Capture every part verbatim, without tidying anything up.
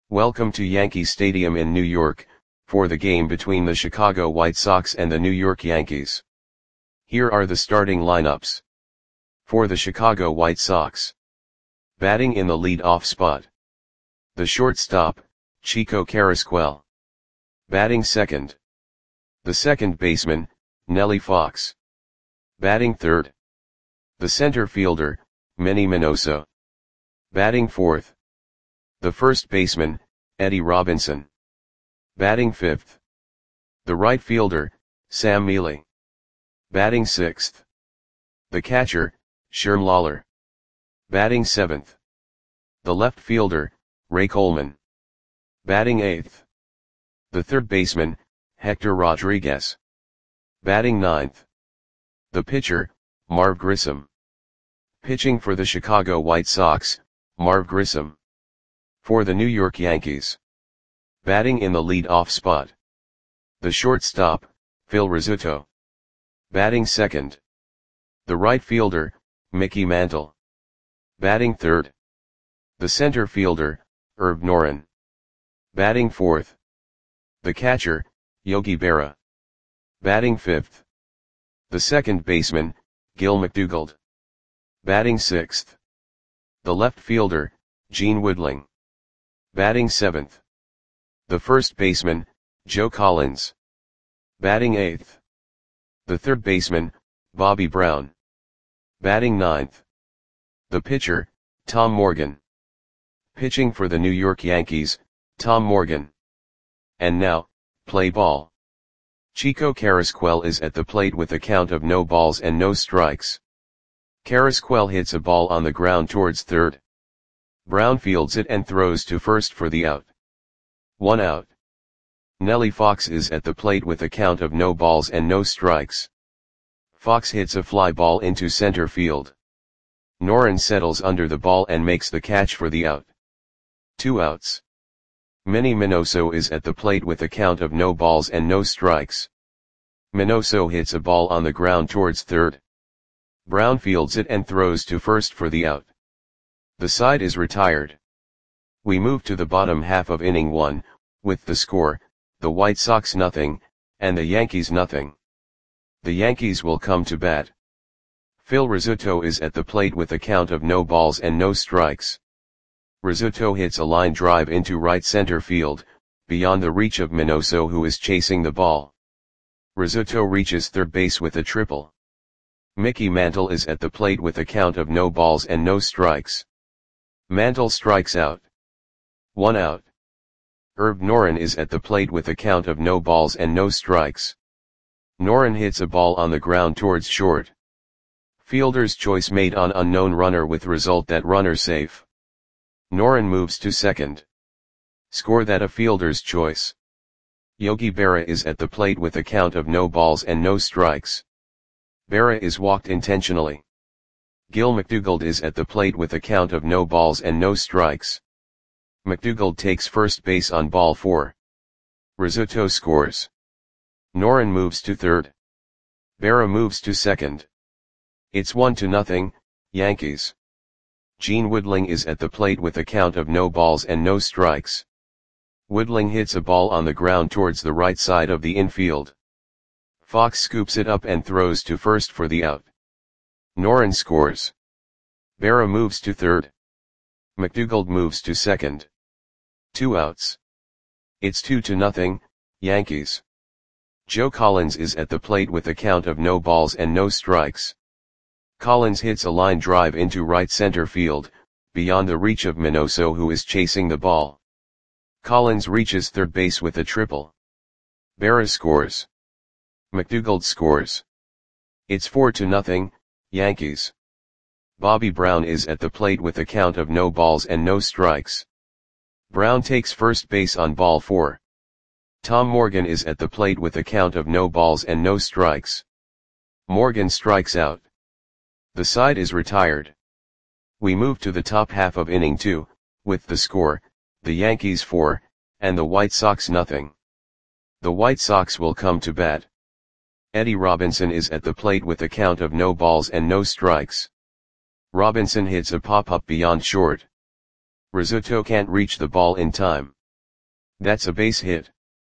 Welcome to Yankee Stadium in New York, for the game between the Chicago White Sox and the New York Yankees. Here are the starting lineups. For the Chicago White Sox. Batting in the lead-off spot. The shortstop, Chico Carrasquel. Batting second. The second baseman, Nellie Fox. Batting third. The center fielder, Manny Minoso. Batting fourth. The first baseman, Eddie Robinson. Batting fifth. The right fielder, Sam Mele. Batting sixth. The catcher, Sherm Lawler. Batting seventh. The left fielder, Ray Coleman. Batting eighth. The third baseman, Hector Rodriguez. Batting ninth. The pitcher, Marv Grissom. Pitching for the Chicago White Sox, Marv Grissom. For the New York Yankees. Batting in the lead-off spot. The shortstop, Phil Rizzuto. Batting second. The right fielder, Mickey Mantle. Batting third. The center fielder, Herb Noren. Batting fourth. The catcher, Yogi Berra. Batting fifth. The second baseman, Gil McDougald. Batting sixth. The left fielder, Gene Woodling. Batting seventh. The first baseman, Joe Collins. Batting eighth. The third baseman, Bobby Brown. Batting ninth. The pitcher, Tom Morgan. Pitching for the New York Yankees, Tom Morgan. And now, play ball. Chico Carrasquel is at the plate with a count of no balls and no strikes. Carrasquel hits a ball on the ground towards third. Brown fields it and throws to first for the out. One out. Nellie Fox is at the plate with a count of no balls and no strikes. Fox hits a fly ball into center field. Noren settles under the ball and makes the catch for the out. Two outs. Manny Minoso is at the plate with a count of no balls and no strikes. Minoso hits a ball on the ground towards third. Brown fields it and throws to first for the out. The side is retired. We move to the bottom half of inning one, with the score, the White Sox nothing, and the Yankees nothing. The Yankees will come to bat. Phil Rizzuto is at the plate with a count of no balls and no strikes. Rizzuto hits a line drive into right center field, beyond the reach of Minoso, who is chasing the ball. Rizzuto reaches third base with a triple. Mickey Mantle is at the plate with a count of no balls and no strikes. Mantle strikes out. One out. Herb Noren is at the plate with a count of no balls and no strikes. Noren hits a ball on the ground towards short. Fielder's choice made on unknown runner with result that runner safe. Noren moves to second. Score that a fielder's choice. Yogi Berra is at the plate with a count of no balls and no strikes. Berra is walked intentionally. Gil McDougald is at the plate with a count of no balls and no strikes. McDougald takes first base on ball four. Rizzuto scores. Noren moves to third. Berra moves to second. It's one to nothing, Yankees. Gene Woodling is at the plate with a count of no balls and no strikes. Woodling hits a ball on the ground towards the right side of the infield. Fox scoops it up and throws to first for the out. Noren scores. Berra moves to third. McDougald moves to second. Two outs. It's two to nothing, Yankees. Joe Collins is at the plate with a count of no balls and no strikes. Collins hits a line drive into right center field, beyond the reach of Minoso, who is chasing the ball. Collins reaches third base with a triple. Berra scores. McDougald scores. It's four to nothing, Yankees. Bobby Brown is at the plate with a count of no balls and no strikes. Brown takes first base on ball four. Tom Morgan is at the plate with a count of no balls and no strikes. Morgan strikes out. The side is retired. We move to the top half of inning two, with the score, the Yankees four, and the White Sox nothing. The White Sox will come to bat. Eddie Robinson is at the plate with a count of no balls and no strikes. Robinson hits a pop-up beyond short. Rizzuto can't reach the ball in time. That's a base hit.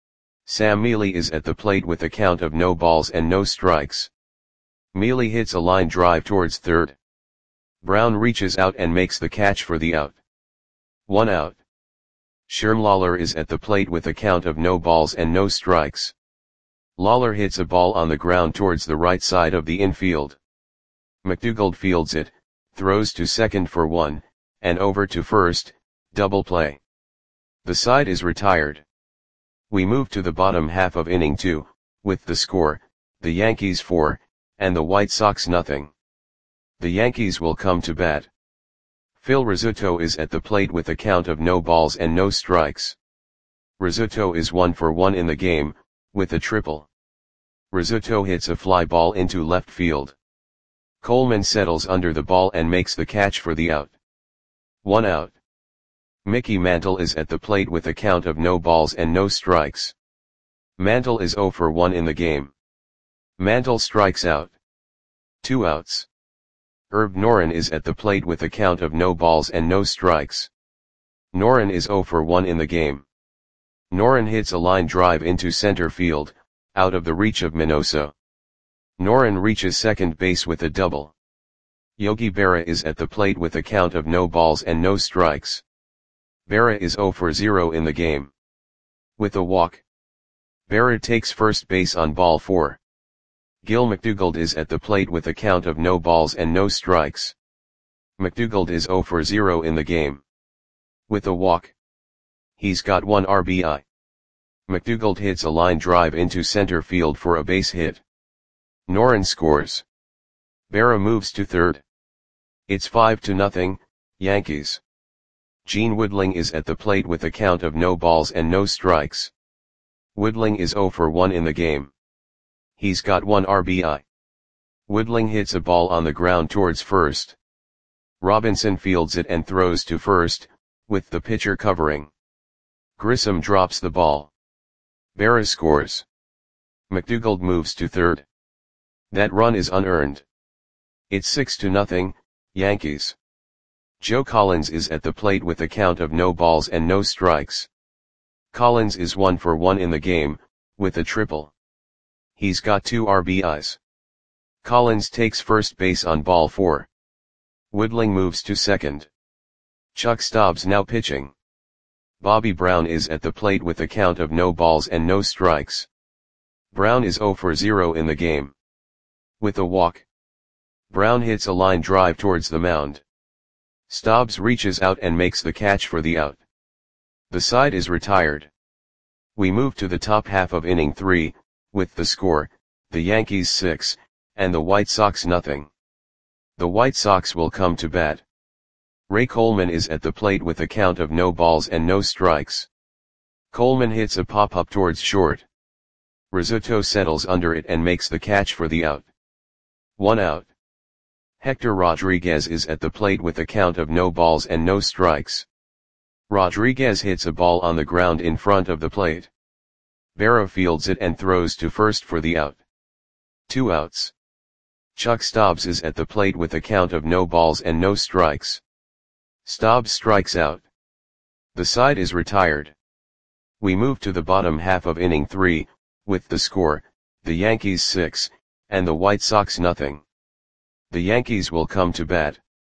Sam Mealy is at the plate with a count of no balls and no strikes. Mealy hits a line drive towards third. Brown reaches out and makes the catch for the out. One out. Sherm Lawler is at the plate with a count of no balls and no strikes. Lawler hits a ball on the ground towards the right side of the infield. McDougald fields it, throws to second for one, and over to first, double play. The side is retired. We move to the bottom half of inning two, with the score, the Yankees four, and the White Sox nothing. The Yankees will come to bat. Phil Rizzuto is at the plate with a count of no balls and no strikes. Rizzuto is one for one in the game, with a triple. Rizzuto hits a fly ball into left field. Coleman settles under the ball and makes the catch for the out. One out. Mickey Mantle is at the plate with a count of no balls and no strikes. Mantle is zero for one in the game. Mantle strikes out. Two outs. Herb Noren is at the plate with a count of no balls and no strikes. Noren is zero for one in the game. Noren hits a line drive into center field, out of the reach of Minoso. Noren reaches second base with a double. Yogi Berra is at the plate with a count of no balls and no strikes. Berra is zero for zero in the game. With a walk. Berra takes first base on ball four. Gil McDougald is at the plate with a count of no balls and no strikes. McDougald is zero for zero in the game. With a walk. He's got one R B I. McDougald hits a line drive into center field for a base hit. Noren scores. Berra moves to third. It's five to nothing, Yankees. Gene Woodling is at the plate with a count of no balls and no strikes. Woodling is zero for one in the game. He's got one R B I. Woodling hits a ball on the ground towards first. Robinson fields it and throws to first, with the pitcher covering. Grissom drops the ball. Berra scores. McDougald moves to third. That run is unearned. It's six to nothing, Yankees. Joe Collins is at the plate with a count of no balls and no strikes. Collins is one for one in the game, with a triple. He's got two R B Is. Collins takes first base on ball four. Woodling moves to second. Chuck Stobbs now pitching. Bobby Brown is at the plate with a count of no balls and no strikes. Brown is zero for zero in the game. With a walk. Brown hits a line drive towards the mound. Stobbs reaches out and makes the catch for the out. The side is retired. We move to the top half of inning three, with the score, the Yankees six, and the White Sox nothing. The White Sox will come to bat. Ray Coleman is at the plate with a count of no balls and no strikes. Coleman hits a pop-up towards short. Rizzuto settles under it and makes the catch for the out. One out. Hector Rodriguez is at the plate with a count of no balls and no strikes. Rodriguez hits a ball on the ground in front of the plate. Berra fields it and throws to first for the out. Two outs. Chuck Stobbs is at the plate with a count of no balls and no strikes. Stobbs strikes out. The side is retired. We move to the bottom half of inning three, with the score, the Yankees six, and the White Sox nothing. The Yankees will come to bat.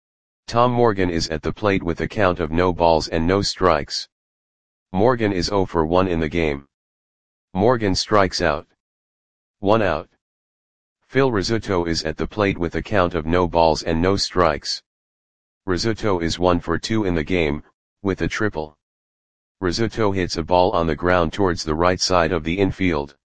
Tom Morgan is at the plate with a count of no balls and no strikes. Morgan is zero for one in the game. Morgan strikes out. One out. Phil Rizzuto is at the plate with a count of no balls and no strikes. Rizzuto is one for two in the game, with a triple. Rizzuto hits a ball on the ground towards the right side of the infield.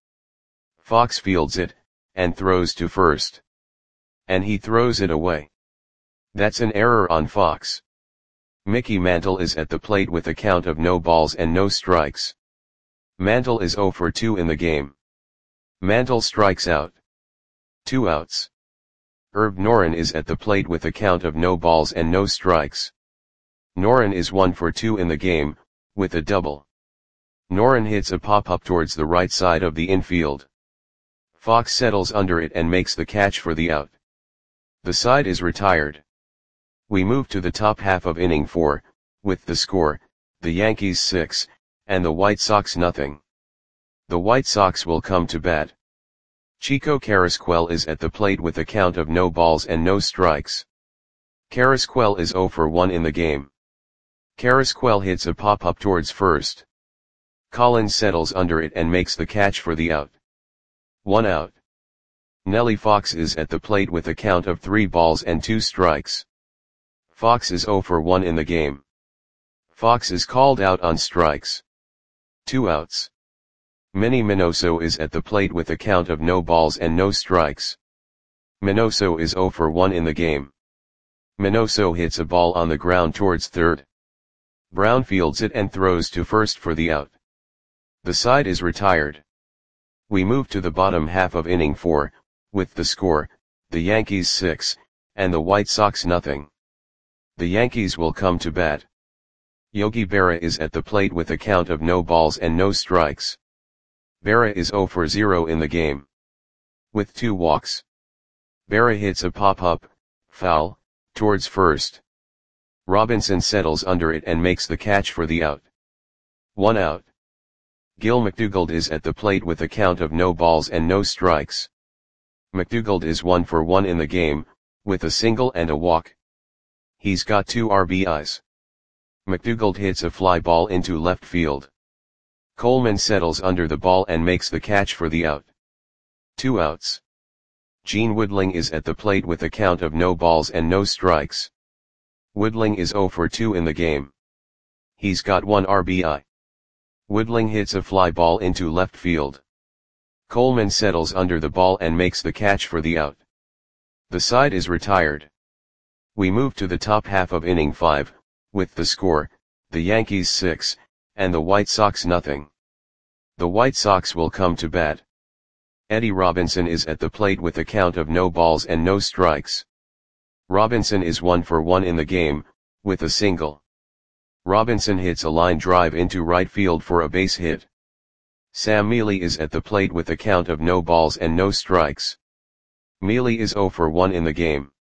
Fox fields it, and throws to first. And he throws it away. That's an error on Fox. Mickey Mantle is at the plate with a count of no balls and no strikes. Mantle is zero for two in the game. Mantle strikes out. Two outs. Herb Noren is at the plate with a count of no balls and no strikes. Noren is one for two in the game, with a double. Noren hits a pop-up towards the right side of the infield. Fox settles under it and makes the catch for the out. The side is retired. We move to the top half of inning four, with the score, the Yankees six, and the White Sox nothing. The White Sox will come to bat. Chico Carrasquel is at the plate with a count of no balls and no strikes. Carrasquel is zero for one in the game. Carrasquel hits a pop-up towards first. Collins settles under it and makes the catch for the out. One out. Nelly Fox is at the plate with a count of three balls and two strikes. Fox is zero for one in the game. Fox is called out on strikes. Two outs. Manny Minoso is at the plate with a count of no balls and no strikes. Minoso is zero for one in the game. Minoso hits a ball on the ground towards third. Brown fields it and throws to first for the out. The side is retired. We move to the bottom half of inning four, with the score, the Yankees six, and the White Sox nothing. The Yankees will come to bat. Yogi Berra is at the plate with a count of no balls and no strikes. Berra is zero for zero in the game. With two walks. Berra hits a pop-up, foul, towards first. Robinson settles under it and makes the catch for the out. One out. Gil McDougald is at the plate with a count of no balls and no strikes. McDougald is one for one in the game, with a single and a walk. He's got two R B Is. McDougald hits a fly ball into left field. Coleman settles under the ball and makes the catch for the out. Two outs. Gene Woodling is at the plate with a count of no balls and no strikes. Woodling is zero for two in the game. He's got one R B I. Woodling hits a fly ball into left field. Coleman settles under the ball and makes the catch for the out. The side is retired. We move to the top half of inning five, with the score, the Yankees six, and the White Sox nothing. The White Sox will come to bat. Eddie Robinson is at the plate with a count of no balls and no strikes. Robinson is one for one in the game, with a single. Robinson hits a line drive into right field for a base hit. Sam Mealy is at the plate with a count of no balls and no strikes. Mealy is zero for one in the game.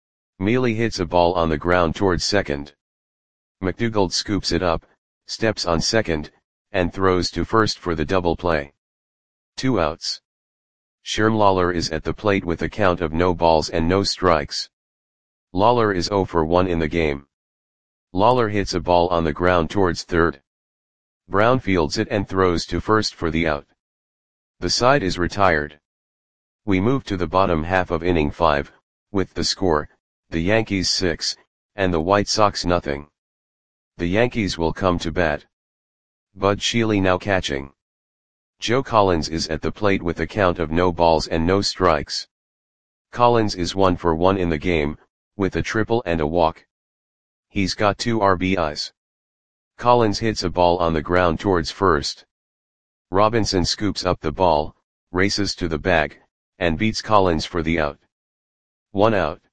Mealy hits a ball on the ground towards second. McDougald scoops it up, steps on second, and throws to first for the double play. Two outs. Sherm Lawler is at the plate with a count of no balls and no strikes. Lawler is zero for one in the game. Lawler hits a ball on the ground towards third. Brown fields it and throws to first for the out. The side is retired. We move to the bottom half of inning five, with the score, the Yankees six, and the White Sox nothing. The Yankees will come to bat. Bud Shealy now catching. Joe Collins is at the plate with a count of no balls and no strikes. Collins is one for one in the game, with a triple and a walk. He's got two R B Is. Collins hits a ball on the ground towards first. Robinson scoops up the ball, races to the bag, and beats Collins for the out. One out.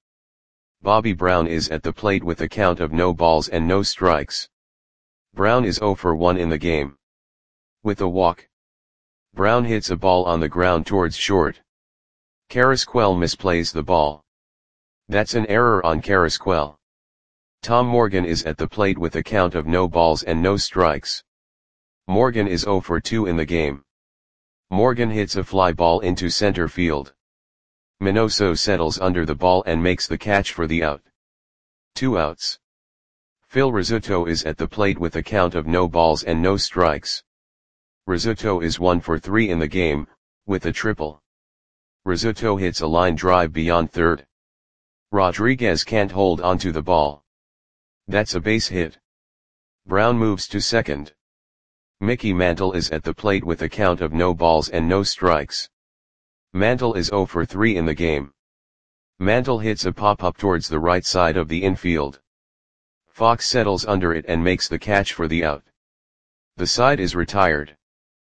Bobby Brown is at the plate with a count of no balls and no strikes. Brown is zero for one in the game. With a walk. Brown hits a ball on the ground towards short. Carrasquel misplays the ball. That's an error on Carrasquel. Tom Morgan is at the plate with a count of no balls and no strikes. Morgan is zero for two in the game. Morgan hits a fly ball into center field. Minoso settles under the ball and makes the catch for the out. Two outs. Phil Rizzuto is at the plate with a count of no balls and no strikes. Rizzuto is one for three in the game, with a triple. Rizzuto hits a line drive beyond third. Rodriguez can't hold onto the ball. That's a base hit. Brown moves to second. Mickey Mantle is at the plate with a count of no balls and no strikes. Mantle is zero for three in the game. Mantle hits a pop-up towards the right side of the infield. Fox settles under it and makes the catch for the out. The side is retired.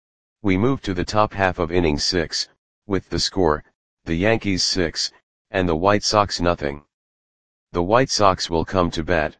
We move to the top half of inning six, with the score, the Yankees six, and the White Sox nothing. The White Sox will come to bat.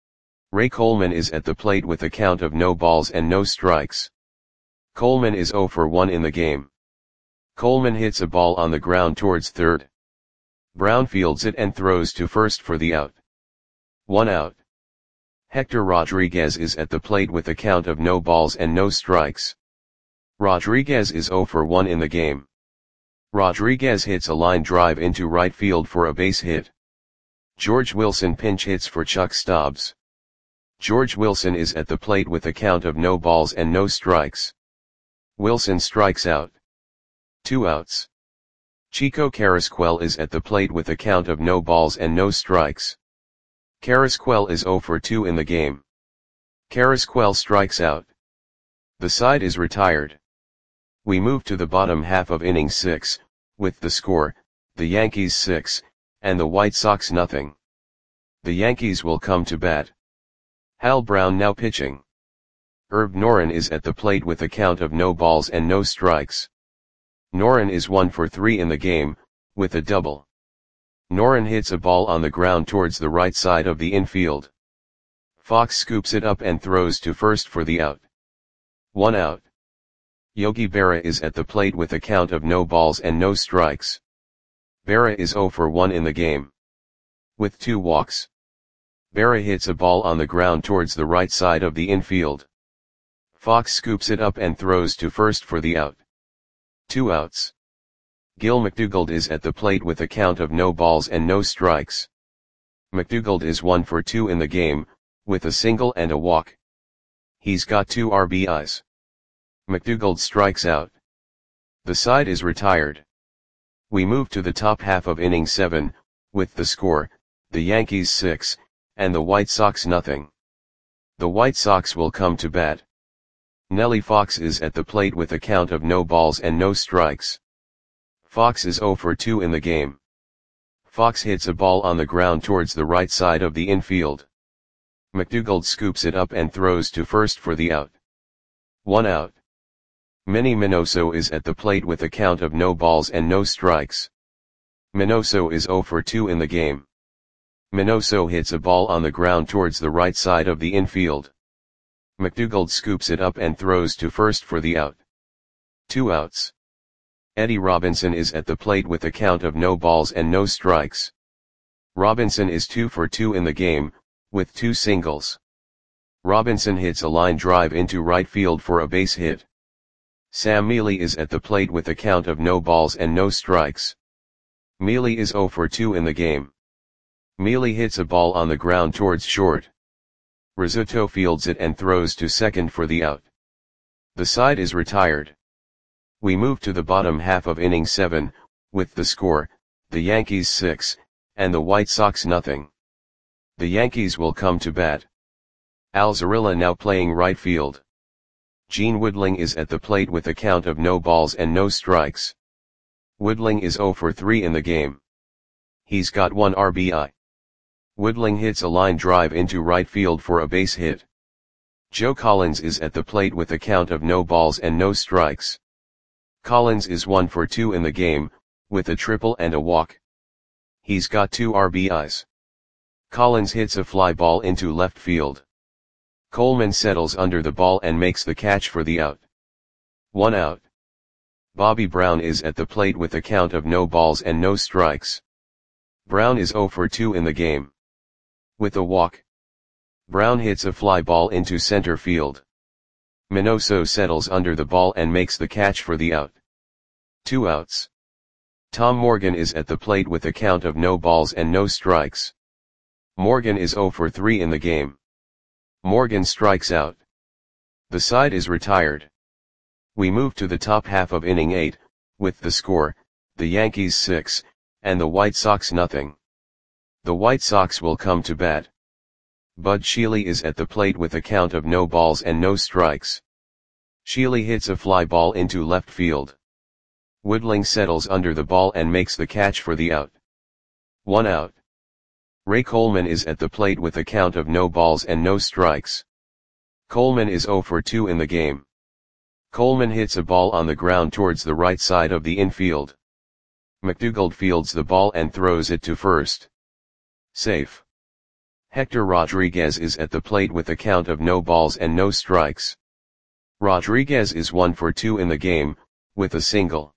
Ray Coleman is at the plate with a count of no balls and no strikes. Coleman is zero for one in the game. Coleman hits a ball on the ground towards third. Brown fields it and throws to first for the out. One out. Hector Rodriguez is at the plate with a count of no balls and no strikes. Rodriguez is zero for one in the game. Rodriguez hits a line drive into right field for a base hit. George Wilson pinch hits for Chuck Stobbs. George Wilson is at the plate with a count of no balls and no strikes. Wilson strikes out. Two outs. Chico Carrasquel is at the plate with a count of no balls and no strikes. Carrasquel is zero for two in the game. Carrasquel strikes out. The side is retired. We move to the bottom half of inning six, with the score, the Yankees six, and the White Sox nothing. The Yankees will come to bat. Hal Brown now pitching. Herb Noren is at the plate with a count of no balls and no strikes. Noren is one for three in the game, with a double. Noren hits a ball on the ground towards the right side of the infield. Fox scoops it up and throws to first for the out. One out. Yogi Berra is at the plate with a count of no balls and no strikes. Berra is zero for one in the game. With two walks. Berra hits a ball on the ground towards the right side of the infield. Fox scoops it up and throws to first for the out. Two outs. Gil McDougald is at the plate with a count of no balls and no strikes. McDougald is one for two in the game, with a single and a walk. He's got two R B Is. McDougald strikes out. The side is retired. We move to the top half of inning seven, with the score, the Yankees six, and the White Sox nothing. The White Sox will come to bat. Nellie Fox is at the plate with a count of no balls and no strikes. Fox is zero for two in the game. Fox hits a ball on the ground towards the right side of the infield. McDougald scoops it up and throws to first for the out. One out. Manny Minoso is at the plate with a count of no balls and no strikes. Minoso is zero for two in the game. Minoso hits a ball on the ground towards the right side of the infield. McDougald scoops it up and throws to first for the out. Two outs. Eddie Robinson is at the plate with a count of no balls and no strikes. Robinson is two for two in the game, with two singles. Robinson hits a line drive into right field for a base hit. Sam Mealy is at the plate with a count of no balls and no strikes. Mealy is zero for two in the game. Mealy hits a ball on the ground towards short. Rizzuto fields it and throws to second for the out. The side is retired. We move to the bottom half of inning seven, with the score, the Yankees six, and the White Sox nothing. The Yankees will come to bat. Al Zarilla now playing right field. Gene Woodling is at the plate with a count of no balls and no strikes. Woodling is zero for three in the game. He's got one R B I. Woodling hits a line drive into right field for a base hit. Joe Collins is at the plate with a count of no balls and no strikes. Collins is one for two in the game, with a triple and a walk. He's got two R B Is. Collins hits a fly ball into left field. Coleman settles under the ball and makes the catch for the out. One out. Bobby Brown is at the plate with a count of no balls and no strikes. Brown is zero for two in the game. With a walk. Brown hits a fly ball into center field. Minoso settles under the ball and makes the catch for the out. Two outs. Tom Morgan is at the plate with a count of no balls and no strikes. Morgan is zero for three in the game. Morgan strikes out. The side is retired. We move to the top half of inning eight, with the score, the Yankees six, and the White Sox nothing. The White Sox will come to bat. Bud Shealy is at the plate with a count of no balls and no strikes. Shealy hits a fly ball into left field. Woodling settles under the ball and makes the catch for the out. One out. Ray Coleman is at the plate with a count of no balls and no strikes. Coleman is zero for two in the game. Coleman hits a ball on the ground towards the right side of the infield. McDougald fields the ball and throws it to first. Safe. Hector Rodriguez is at the plate with a count of no balls and no strikes. Rodriguez is one for two in the game, with a single.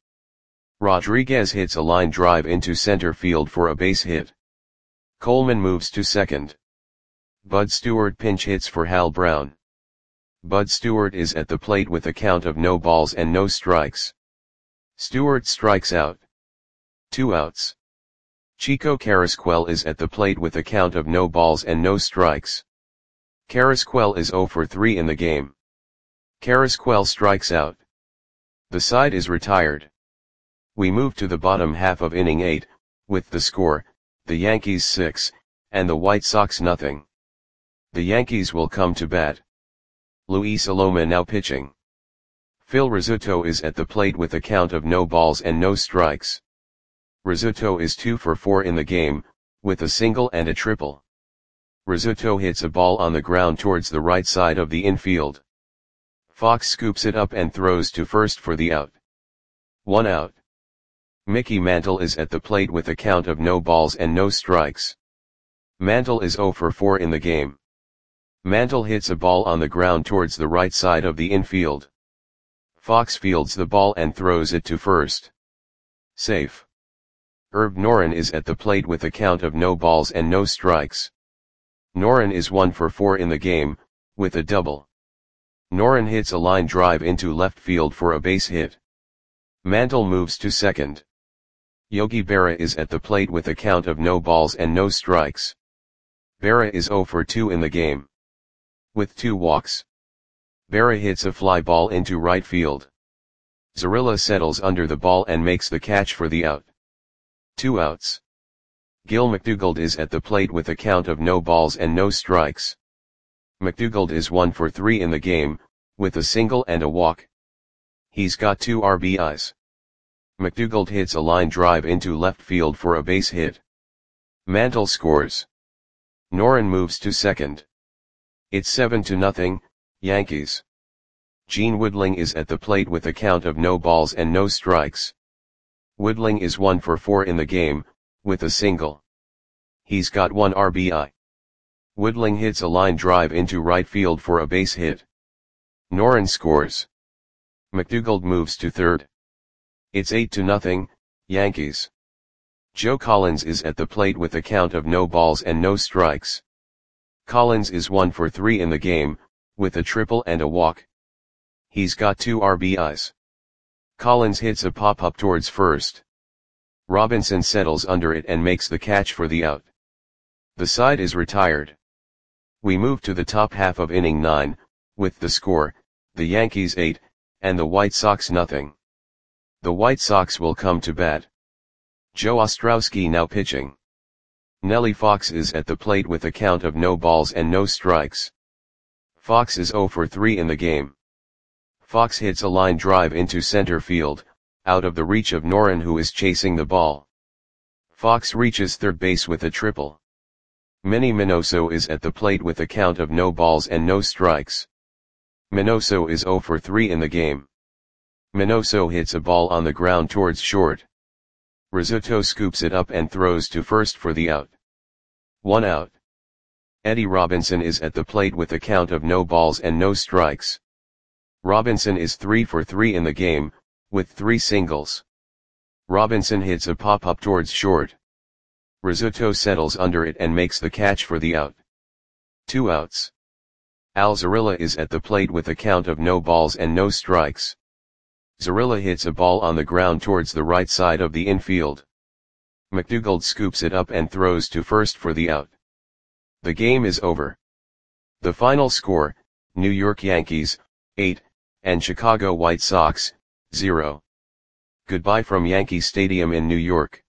Rodriguez hits a line drive into center field for a base hit. Coleman moves to second. Bud Stewart pinch hits for Hal Brown. Bud Stewart is at the plate with a count of no balls and no strikes. Stewart strikes out. Two outs. Chico Carrasquel is at the plate with a count of no balls and no strikes. Carrasquel is oh for three in the game. Carrasquel strikes out. The side is retired. We move to the bottom half of inning eight, with the score, the Yankees six, and the White Sox nothing. The Yankees will come to bat. Luis Aloma now pitching. Phil Rizzuto is at the plate with a count of no balls and no strikes. Rizzuto is two for four in the game, with a single and a triple. Rizzuto hits a ball on the ground towards the right side of the infield. Fox scoops it up and throws to first for the out. One out. Mickey Mantle is at the plate with a count of no balls and no strikes. Mantle is oh for four in the game. Mantle hits a ball on the ground towards the right side of the infield. Fox fields the ball and throws it to first. Safe. Herb Noren is at the plate with a count of no balls and no strikes. Noren is one for four in the game, with a double. Noren hits a line drive into left field for a base hit. Mantle moves to second. Yogi Berra is at the plate with a count of no balls and no strikes. Berra is oh for two in the game. With two walks. Berra hits a fly ball into right field. Zarilla settles under the ball and makes the catch for the out. Two outs. Gil McDougald is at the plate with a count of no balls and no strikes. McDougald is one for three in the game, with a single and a walk. He's got two R B Is. McDougald hits a line drive into left field for a base hit. Mantle scores. Noren moves to second. It's seven to nothing, Yankees. Gene Woodling is at the plate with a count of no balls and no strikes. Woodling is one for four in the game, with a single. He's got one R B I. Woodling hits a line drive into right field for a base hit. Noren scores. McDougald moves to third. It's eight to nothing, Yankees. Joe Collins is at the plate with a count of no balls and no strikes. Collins is one for three in the game, with a triple and a walk. He's got two R B Is. Collins hits a pop-up towards first. Robinson settles under it and makes the catch for the out. The side is retired. We move to the top half of inning nine, with the score, the Yankees eight, and the White Sox nothing. The White Sox will come to bat. Joe Ostrowski now pitching. Nellie Fox is at the plate with a count of no balls and no strikes. Fox is oh for three in the game. Fox hits a line drive into center field, out of the reach of Noren who is chasing the ball. Fox reaches third base with a triple. Manny Minoso is at the plate with a count of no balls and no strikes. Minoso is oh for three in the game. Minoso hits a ball on the ground towards short. Rizzuto scoops it up and throws to first for the out. One out. Eddie Robinson is at the plate with a count of no balls and no strikes. Robinson is three for three in the game, with three singles. Robinson hits a pop-up towards short. Rizzuto settles under it and makes the catch for the out. Two outs. Al Zarilla is at the plate with a count of no balls and no strikes. Zarilla hits a ball on the ground towards the right side of the infield. McDougald scoops it up and throws to first for the out. The game is over. The final score, New York Yankees, eight, and Chicago White Sox, zero. Goodbye from Yankee Stadium in New York.